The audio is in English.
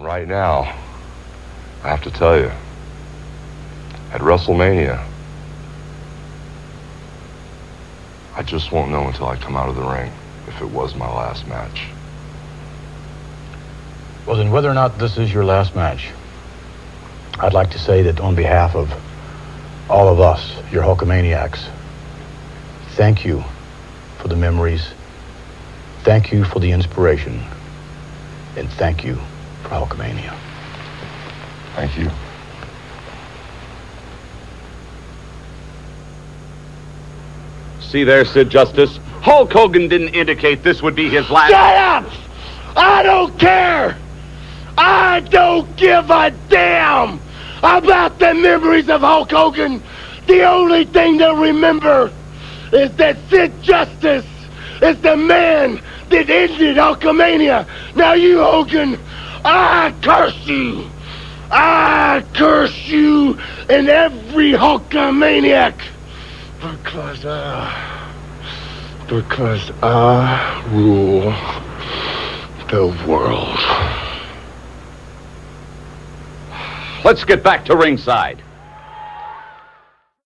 right now, I have to tell you, at WrestleMania, I just won't know until I come out of the ring if it was my last match. Well, then, whether or not this is your last match, I'd like to say that on behalf of all of us, your Hulkamaniacs, thank you for the memories, thank you for the inspiration, and thank you for Hulkamania. Thank you. See there, Sid Justice? Hulk Hogan didn't indicate this would be his last... Shut up! I don't care! I don't give a damn about the memories of Hulk Hogan. The only thing they'll remember is that Sid Justice is the man that ended Hulkamania. Now you, Hogan, I curse you. I curse you and every Hulkamaniac because I rule the world. Let's get back to ringside.